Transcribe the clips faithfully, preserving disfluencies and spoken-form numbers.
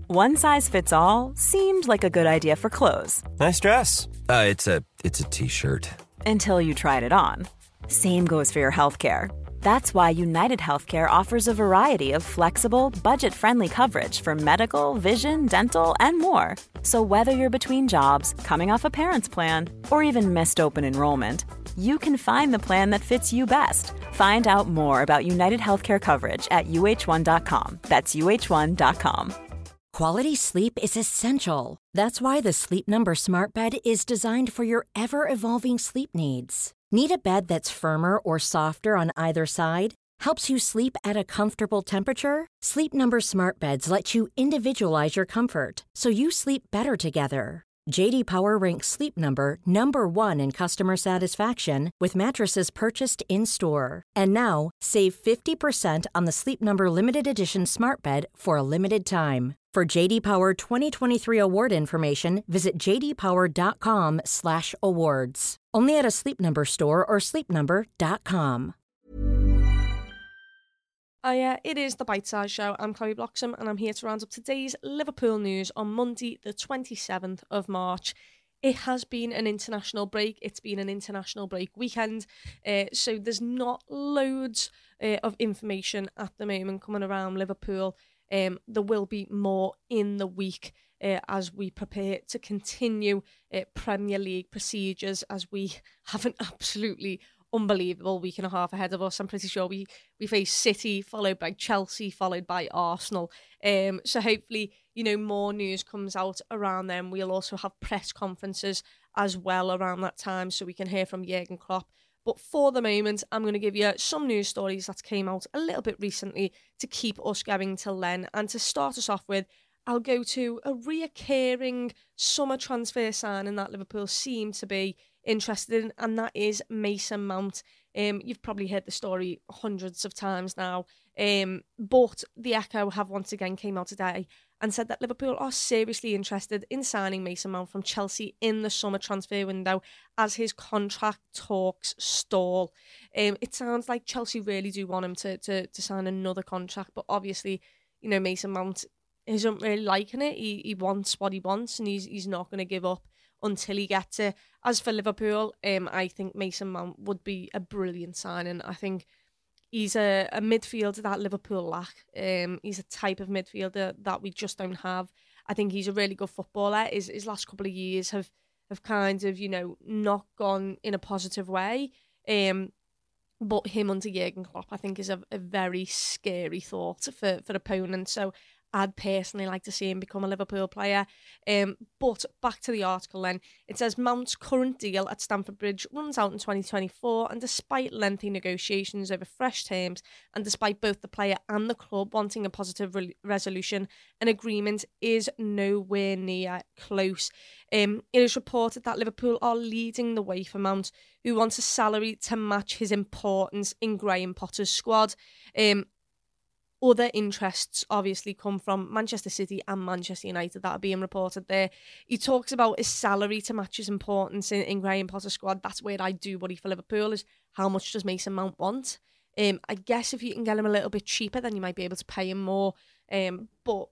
One size fits all seemed like a good idea for clothes. Nice dress. Uh, it's a it's a t-shirt. Until you tried it on. Same goes for your healthcare. That's why United Healthcare offers a variety of flexible, budget-friendly coverage for medical, vision, dental, and more. So whether you're between jobs, coming off a parent's plan, or even missed open enrollment, you can find the plan that fits you best. Find out more about United Healthcare coverage at U H one dot com. That's U H one dot com. Quality sleep is essential. That's why the Sleep Number Smart Bed is designed for your ever-evolving sleep needs. Need a bed that's firmer or softer on either side? Helps you sleep at a comfortable temperature? Sleep Number Smart Beds let you individualize your comfort, so you sleep better together. J D Power ranks Sleep Number number one in customer satisfaction with mattresses purchased in-store. And now, save fifty percent on the Sleep Number Limited Edition Smart Bed for a limited time. For J D Power twenty twenty-three award information, visit j d power dot com slash awards. Only at a Sleep Number store or sleep number dot com. Oh yeah, it is the Bite Size Show. I'm Chloe Bloxham and I'm here to round up today's Liverpool news on Monday the twenty-seventh of March. It has been an international break. It's been an international break weekend, uh, so there's not loads uh, of information at the moment coming around Liverpool. Um, there will be more in the week uh, as we prepare to continue uh, Premier League procedures, as we have an absolutely unbelievable week and a half ahead of us. I'm pretty sure we, we face City, followed by Chelsea, followed by Arsenal. Um, so hopefully, you know, more news comes out around them. We'll also have press conferences as well around that time, so we can hear from Jurgen Klopp. But for the moment, I'm going to give you some news stories that came out a little bit recently to keep us going till then. And to start us off with, I'll go to a reoccurring summer transfer signing that Liverpool seem to be interested in, and that is Mason Mount. Um, you've probably heard the story hundreds of times now, um, but the Echo have once again came out today and said that Liverpool are seriously interested in signing Mason Mount from Chelsea in the summer transfer window as his contract talks stall. Um, it sounds like Chelsea really do want him to, to, to sign another contract, but obviously, you know, Mason Mount isn't really liking it. He, he wants what he wants, and he's, he's not going to give up until he gets it. As for Liverpool, um, I think Mason Mount would be a brilliant signing. I think he's a, a midfielder that Liverpool lack. Um, he's a type of midfielder that we just don't have. I think he's a really good footballer. His, his last couple of years have, have kind of, you know, not gone in a positive way. Um, but him under Jurgen Klopp, I think, is a, a very scary thought for, for opponents. So I'd personally like to see him become a Liverpool player. Um, but back to the article then. It says Mount's current deal at Stamford Bridge runs out in twenty twenty-four, and despite lengthy negotiations over fresh terms, and despite both the player and the club wanting a positive re- resolution, an agreement is nowhere near close. Um, it is reported that Liverpool are leading the way for Mount, who wants a salary to match his importance in Graham Potter's squad. Um, Other interests obviously come from Manchester City and Manchester United that are being reported there. He talks about his salary to match his importance in, in Graham Potter's squad. That's where I do worry for Liverpool, is how much does Mason Mount want? Um, I guess if you can get him a little bit cheaper, then you might be able to pay him more. Um, but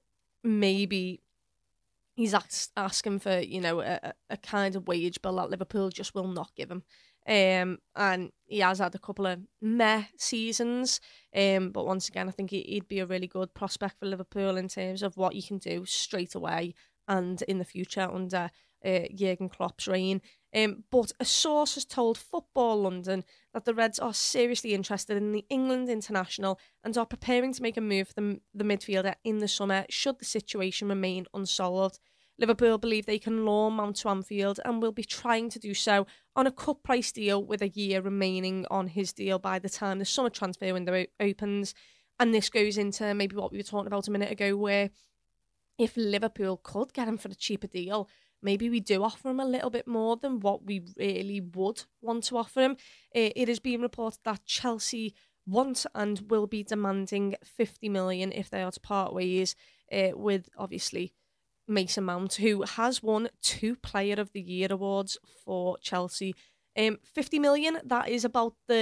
maybe he's ask, asking for, you know, a, a kind of wage bill that Liverpool just will not give him. Um, and he has had a couple of meh seasons. Um, but once again, I think he'd be a really good prospect for Liverpool in terms of what you can do straight away and in the future under uh, Jurgen Klopp's reign. Um, but a source has told Football London that the Reds are seriously interested in the England international and are preparing to make a move for the, the midfielder in the summer should the situation remain unsolved. Liverpool believe they can lure Mount to Anfield and will be trying to do so on a cut price deal with a year remaining on his deal by the time the summer transfer window opens. And this goes into maybe what we were talking about a minute ago, where if Liverpool could get him for a cheaper deal, maybe we do offer him a little bit more than what we really would want to offer him. It is being reported that Chelsea want and will be demanding fifty million if they are to part ways uh, with, obviously, Mason Mount, who has won two Player of the Year awards for Chelsea. Um, fifty million, that is about the,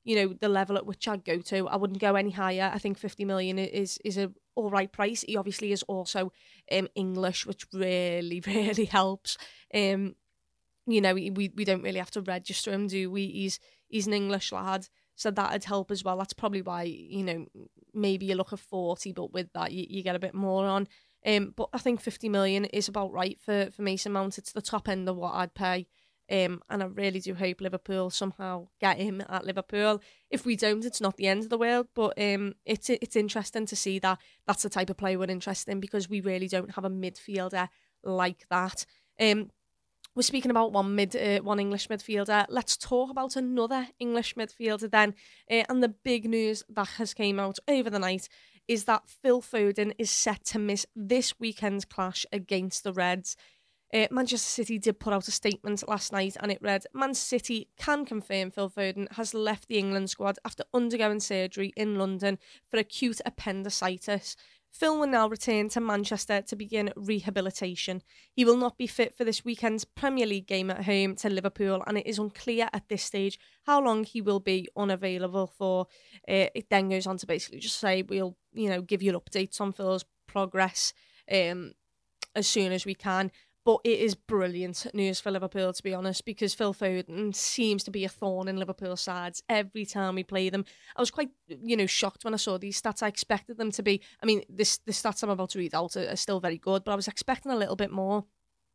you know, the level at which I'd go to. I wouldn't go any higher. I think fifty million is is a all right price. He obviously is also um, English, which really, really helps. Um, you know, we we don't really have to register him, do we? He's he's an English lad, so that'd help as well. That's probably why, you know, maybe you look at forty, but with that you, you get a bit more on. Um, but I think fifty million is about right for, for Mason Mount. It's the top end of what I'd pay. Um, and I really do hope Liverpool somehow get him at Liverpool. If we don't, it's not the end of the world. But um, it's it's interesting to see that that's the type of player we're interested in, because we really don't have a midfielder like that. Um, we're speaking about one mid, uh, one English midfielder. Let's talk about another English midfielder then. Uh, and the big news that has came out over the night is that Phil Foden is set to miss this weekend's clash against the Reds. Uh, Manchester City did put out a statement last night, and it read, Man City can confirm Phil Foden has left the England squad after undergoing surgery in London for acute appendicitis. Phil will now return to Manchester to begin rehabilitation. He will not be fit for this weekend's Premier League game at home to Liverpool, and it is unclear at this stage how long he will be unavailable for. Uh, it then goes on to basically just say, we'll, you know, give you updates on Phil's progress um, as soon as we can. But it is brilliant news for Liverpool, to be honest, because Phil Foden seems to be a thorn in Liverpool's sides every time we play them. I was quite, you know, shocked when I saw these stats. I expected them to be, I mean, this the stats I'm about to read out are, are still very good, but I was expecting a little bit more.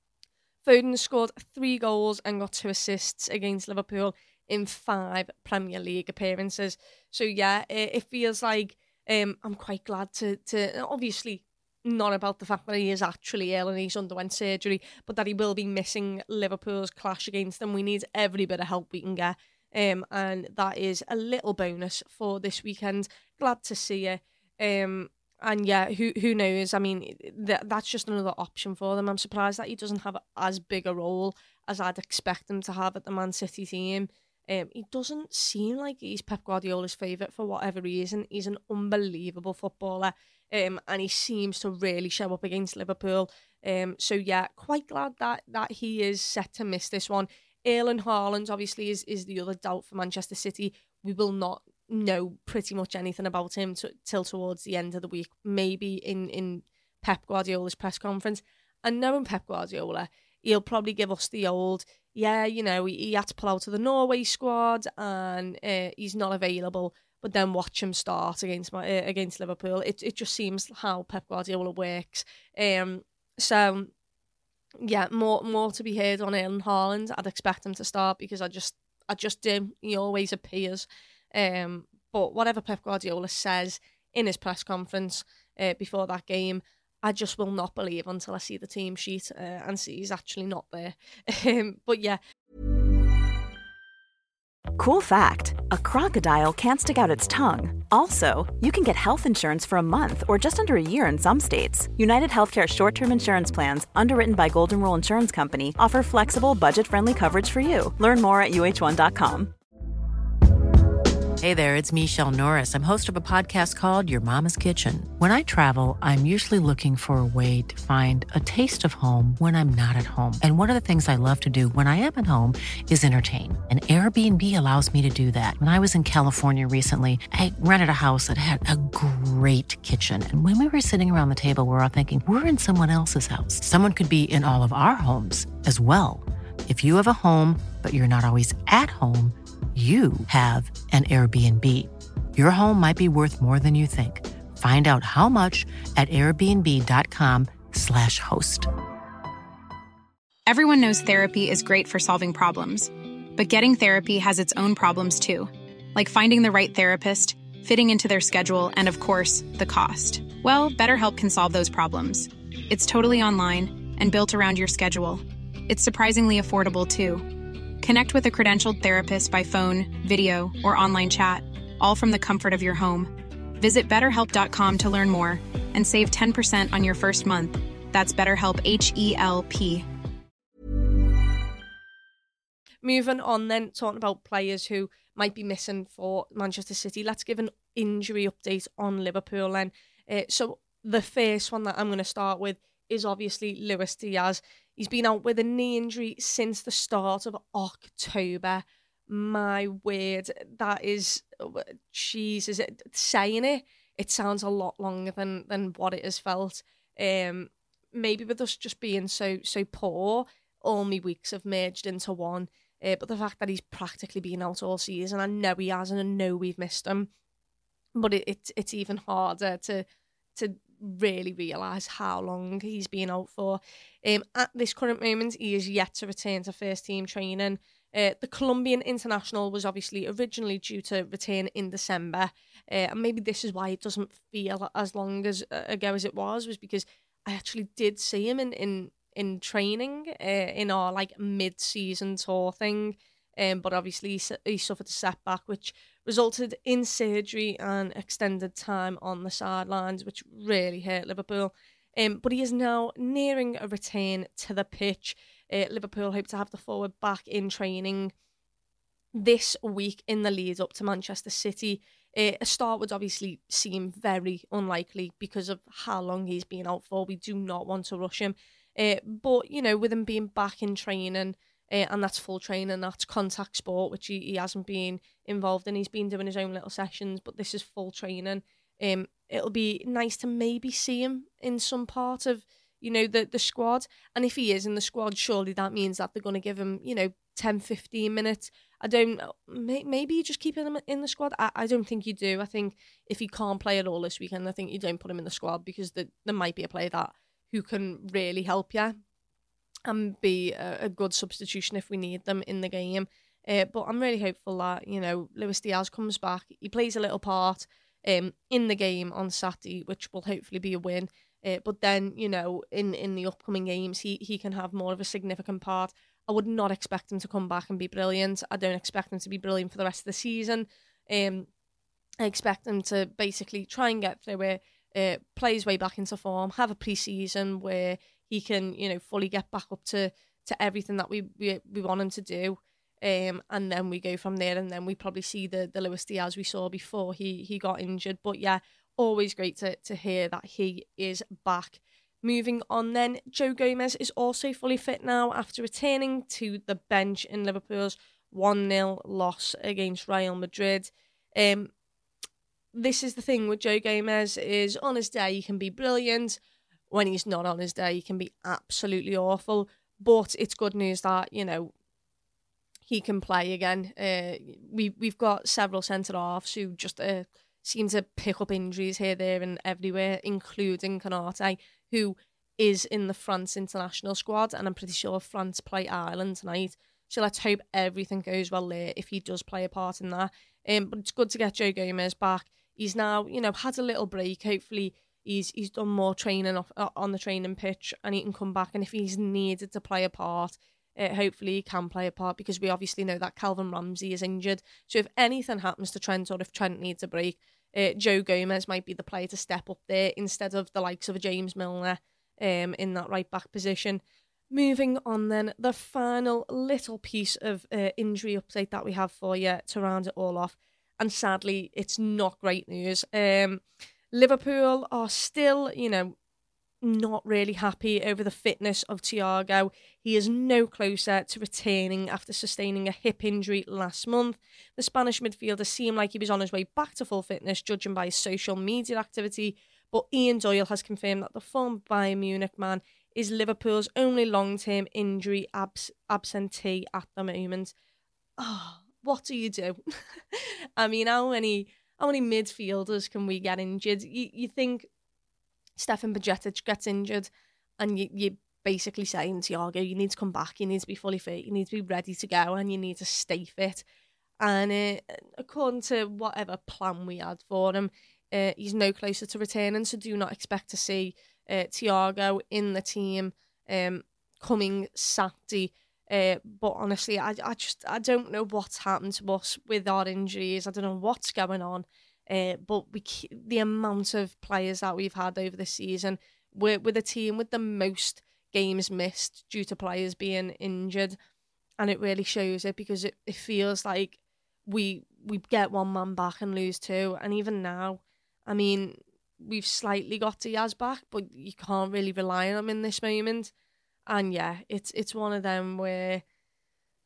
Foden scored three goals and got two assists against Liverpool in five Premier League appearances. So, yeah, it, it feels like um, I'm quite glad to, to obviously... not about the fact that he is actually ill and he's underwent surgery, but that he will be missing Liverpool's clash against them. We need every bit of help we can get. Um, and that is a little bonus for this weekend. Glad to see it. Um, and yeah, who who knows? I mean, th- that's just another option for them. I'm surprised that he doesn't have as big a role as I'd expect him to have at the Man City team. Um, he doesn't seem like he's Pep Guardiola's favourite for whatever reason. He's an unbelievable footballer. Um, and he seems to really show up against Liverpool. Um, so yeah, quite glad that that he is set to miss this one. Erling Haaland obviously is, is the other doubt for Manchester City. We will not know pretty much anything about him to, till towards the end of the week, maybe in, in Pep Guardiola's press conference. And knowing Pep Guardiola, he'll probably give us the old, yeah, you know, he, he had to pull out of the Norway squad and uh, he's not available. But then watch him start against my, uh, against Liverpool. It it just seems how Pep Guardiola works. Um, so yeah, more more to be heard on Erling Haaland. I'd expect him to start because I just I just do. He always appears. Um, but whatever Pep Guardiola says in his press conference uh, before that game, I just will not believe until I see the team sheet uh, and see he's actually not there. Um, but yeah. Cool fact, a crocodile can't stick out its tongue. Also, you can get health insurance for a month or just under a year in some states. United Healthcare short-term insurance plans, underwritten by Golden Rule Insurance Company, offer flexible, budget-friendly coverage for you. Learn more at U H one dot com. Hey there, it's Michelle Norris. I'm host of a podcast called Your Mama's Kitchen. When I travel, I'm usually looking for a way to find a taste of home when I'm not at home. And one of the things I love to do when I am at home is entertain. And Airbnb allows me to do that. When I was in California recently, I rented a house that had a great kitchen. And when we were sitting around the table, we were all thinking, we're in someone else's house. Someone could be in all of our homes as well. If you have a home, but you're not always at home, you have an Airbnb. Your home might be worth more than you think. Find out how much at airbnb.com slash host. Everyone knows therapy is great for solving problems, but getting therapy has its own problems too, like finding the right therapist, fitting into their schedule, and of course, the cost. Well, BetterHelp can solve those problems. It's totally online and built around your schedule. It's surprisingly affordable too. Connect with a credentialed therapist by phone, video, or online chat, all from the comfort of your home. Visit better help dot com to learn more and save ten percent on your first month. That's BetterHelp, H E L P. Moving on then, talking about players who might be missing for Manchester City. Let's give an injury update on Liverpool then. Uh, so the first one that I'm going to start with is obviously Luis Diaz. He's been out with a knee injury since the start of October. my word, that is, Jesus, saying it, it sounds a lot longer than than what it has felt. Um, maybe with us just being so so poor, all my weeks have merged into one. Uh, but the fact that he's practically been out all season, I know he has, and I know we've missed him. But it, it it's even harder to to really realise how long he's been out for. Um, at this current moment, he is yet to return to first team training. Uh, the Colombian international was obviously originally due to return in December, uh, and maybe this is why it doesn't feel as long as uh, ago as it was, was because I actually did see him in in, in training uh, in our like mid-season tour thing. Um, but obviously he, he suffered a setback, which resulted in surgery and extended time on the sidelines, which really hurt Liverpool. Um, but he is now nearing a return to the pitch. Uh, Liverpool hope to have the forward back in training this week in the lead up to Manchester City. Uh, a start would obviously seem very unlikely because of how long he's been out for. We do not want to rush him. Uh, but, you know, with him being back in training, Uh, and that's full training, that's contact sport, which he, he hasn't been involved in. He's been doing his own little sessions, but this is full training. Um, it'll be nice to maybe see him in some part of, you know, the, the squad. And if he is in the squad, surely that means that they're going to give him, you know, ten, fifteen minutes. I don't know. May, maybe you just keep him in the squad. I, I don't think you do. I think if he can't play at all this weekend, I think you don't put him in the squad because the, there might be a player that who can really help you and be a, a good substitution if we need them in the game. Uh, but I'm really hopeful that, you know, Luis Diaz comes back. He plays a little part um, in the game on Saturday, which will hopefully be a win. Uh, but then, you know, in, in the upcoming games, he, he can have more of a significant part. I would not expect him to come back and be brilliant. I don't expect him to be brilliant for the rest of the season. Um, I expect him to basically try and get through it, uh, play his way back into form, have a pre-season where he can, you know, fully get back up to, to everything that we, we we want him to do. Um, and then we go from there, and then we probably see the, the Luis Diaz we saw before he, he got injured. But yeah, always great to, to hear that he is back. Moving on then, Joe Gomez is also fully fit now after returning to the bench in Liverpool's one nil loss against Real Madrid. Um, this is the thing with Joe Gomez, is on his day he can be brilliant. When he's not on his day, he can be absolutely awful. But it's good news that, you know, he can play again. Uh, we, we've got several centre-halves who just uh, seem to pick up injuries here, there and everywhere, including Konate, who is in the France international squad. And I'm pretty sure France play Ireland tonight. So let's hope everything goes well there if he does play a part in that. Um, but it's good to get Joe Gomez back. He's now, you know, had a little break. Hopefully He's he's done more training off, uh, on the training pitch, and he can come back. And if he's needed to play a part, uh, hopefully he can play a part, because we obviously know that Calvin Ramsey is injured. So if anything happens to Trent, or if Trent needs a break, uh, Joe Gomez might be the player to step up there instead of the likes of a James Milner um, in that right back position. Moving on then, the final little piece of uh, injury update that we have for you to round it all off. And sadly, it's not great news. Um... Liverpool are still, you know, not really happy over the fitness of Thiago. He is no closer to returning after sustaining a hip injury last month. The Spanish midfielder seemed like he was on his way back to full fitness, judging by his social media activity, but Ian Doyle has confirmed that the former Bayern Munich man is Liverpool's only long-term injury abs- absentee at the moment. Oh, what do you do? I mean, how many... How many midfielders can we get injured? You, you think Stefan Bajcetic gets injured and you, you're basically saying, Thiago, you need to come back, you need to be fully fit, you need to be ready to go, and you need to stay fit. And uh, according to whatever plan we had for him, uh, he's no closer to returning, so do not expect to see uh, Thiago in the team um, coming Saturday. Uh, but honestly, I, I just I don't know what's happened to us with our injuries. I don't know what's going on. Uh, but we the amount of players that we've had over the season, we're with a team with the most games missed due to players being injured, and it really shows it, because it, it feels like we we get one man back and lose two. And even now, I mean, we've slightly got Diaz back, but you can't really rely on him in this moment. And yeah, it's it's one of them where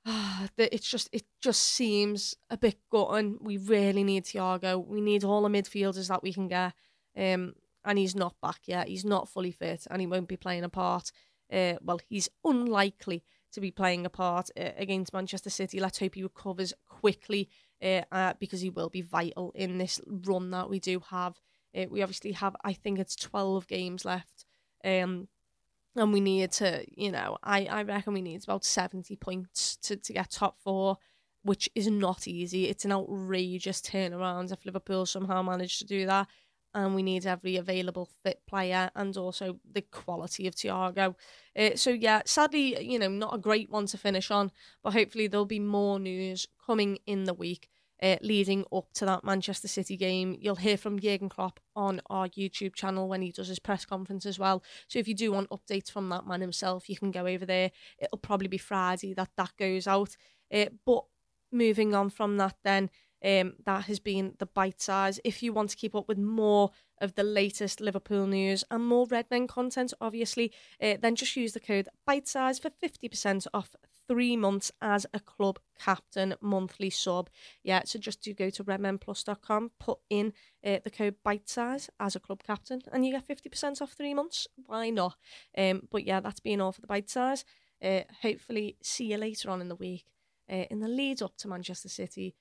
it's just it just seems a bit gutting. We really need Thiago. We need all the midfielders that we can get. Um, and he's not back yet. He's not fully fit, and he won't be playing a part. Uh, well, he's unlikely to be playing a part uh, against Manchester City. Let's hope he recovers quickly, uh, uh, because he will be vital in this run that we do have. Uh, we obviously have, I think it's twelve games left, um, and we need to, you know, I, I reckon we need about seventy points to, to get top four, which is not easy. It's an outrageous turnaround if Liverpool somehow manage to do that. And we need every available fit player and also the quality of Thiago. Uh, so, yeah, sadly, you know, not a great one to finish on, but hopefully there'll be more news coming in the week uh, leading up to that Manchester City game. You'll hear from Jurgen Klopp on our YouTube channel when he does his press conference as well. So if you do want updates from that man himself, you can go over there. It'll probably be Friday that that goes out. Uh, but moving on from that then, Um, that has been the Bite Size. If you want to keep up with more of the latest Liverpool news and more Redmen content, obviously, uh, then just use the code Bite Size for fifty percent off three months as a club captain monthly sub. Yeah, so just do go to redmen plus dot com, put in uh, the code Bite Size as a club captain, and you get fifty percent off three months. Why not? Um, but yeah, that's been all for the Bite Size. Uh, hopefully, see you later on in the week uh, in the lead up to Manchester City.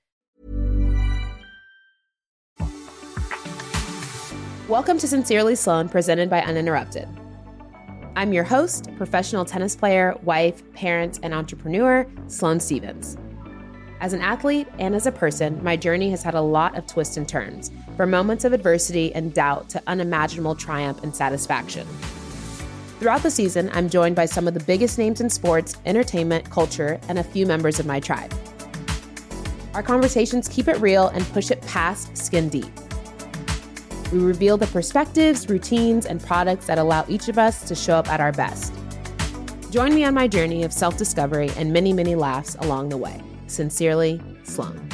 Welcome to Sincerely Sloane, presented by Uninterrupted. I'm your host, professional tennis player, wife, parent, and entrepreneur, Sloane Stevens. As an athlete and as a person, my journey has had a lot of twists and turns, from moments of adversity and doubt to unimaginable triumph and satisfaction. Throughout the season, I'm joined by some of the biggest names in sports, entertainment, culture, and a few members of my tribe. Our conversations keep it real and push it past skin deep. We reveal the perspectives, routines, and products that allow each of us to show up at our best. Join me on my journey of self-discovery and many, many laughs along the way. Sincerely, Sloane.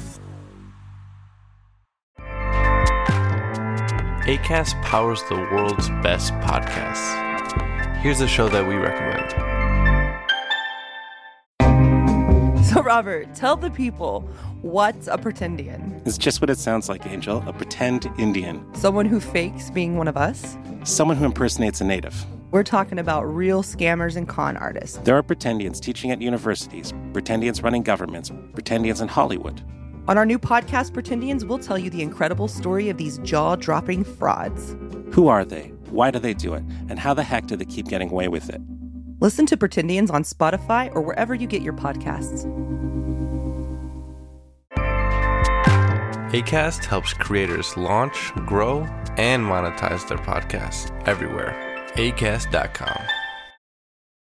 Acast powers the world's best podcasts. Here's a show that we recommend. So, Robert, tell the people, what's a pretendian? It's just what it sounds like, Angel. A pretend Indian. Someone who fakes being one of us? Someone who impersonates a native. We're talking about real scammers and con artists. There are pretendians teaching at universities, pretendians running governments, pretendians in Hollywood. On our new podcast, Pretendians, we'll tell you the incredible story of these jaw-dropping frauds. Who are they? Why do they do it? And how the heck do they keep getting away with it? Listen to Pretendians on Spotify or wherever you get your podcasts. Acast helps creators launch, grow, and monetize their podcasts everywhere. acast dot com.